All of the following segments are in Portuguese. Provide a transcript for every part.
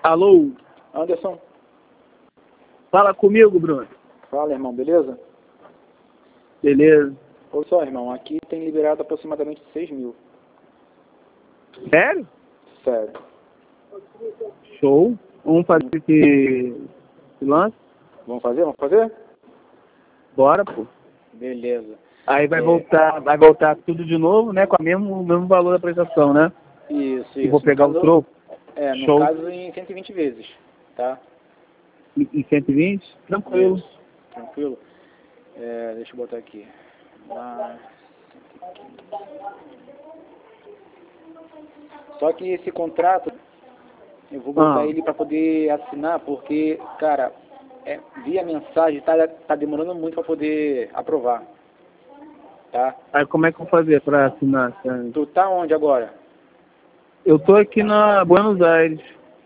Alô? Anderson, Fala comigo, Bruno. fala, irmão, beleza? Beleza. Olha só, irmão, aqui tem liberado aproximadamente 6 mil. Sério? Sério. Show. Vamos fazer esse lance? Vamos fazer? Vamos fazer? Bora, pô. Beleza. Aí vai voltar tudo de novo, né? Com o mesmo valor da prestação, né? Isso, E isso. vou pegar o troco. No Show. caso em 120 vezes, tá? Em 120? Tranquilo. Isso. Tranquilo? Deixa eu botar aqui. Mais 115. Só que esse contrato, eu vou botar ele para poder assinar, porque, cara, via mensagem tá demorando muito para poder aprovar, tá? Aí como é que eu vou fazer pra assinar? Tu tá onde agora? Eu tô aqui na Buenos Aires.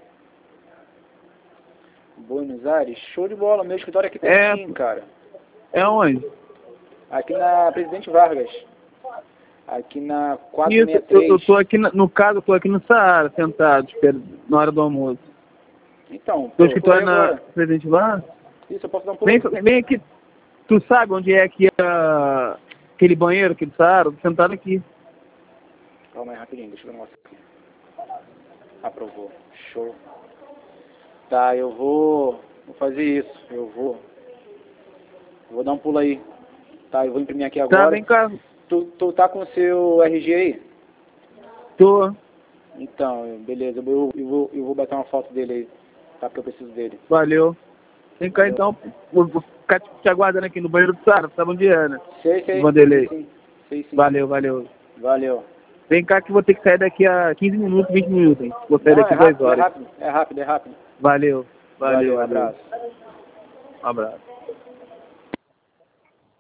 Buenos Aires? Show de bola, meu escritório aqui pertinho, cara. É onde? Aqui na Presidente Vargas. Aqui na Isso, 463. eu tô aqui, no caso, eu tô aqui no Saara, sentado, na hora do almoço. Então, Teu pô, tô aí escritório na agora. Presidente Vargas? Isso, eu posso dar um pulo. Vem aqui. Tu sabe onde é aqui aquele banheiro aqui do Saara? Tô sentado aqui. Calma aí, rapidinho, deixa eu ver o negócio aqui. Aprovou. Show. Tá, eu vou fazer isso. Eu vou dar um pulo aí. Tá, eu vou imprimir aqui agora. Tá, vem cá. Tu tá com o seu RG aí? Tô. Então, beleza. Eu vou botar uma foto dele aí. Tá, porque eu preciso dele. Valeu. Vem cá então. Vou ficar te aguardando aqui no banheiro do Saara. Sabe onde é, né? Sei. Vanderlei. Sei sim. Valeu. Valeu. Vem cá que vou ter que sair daqui a 15 minutos, 20 minutos, hein? Vou sair Não, daqui 2 horas. É rápido. Valeu. Abraço. Um abraço.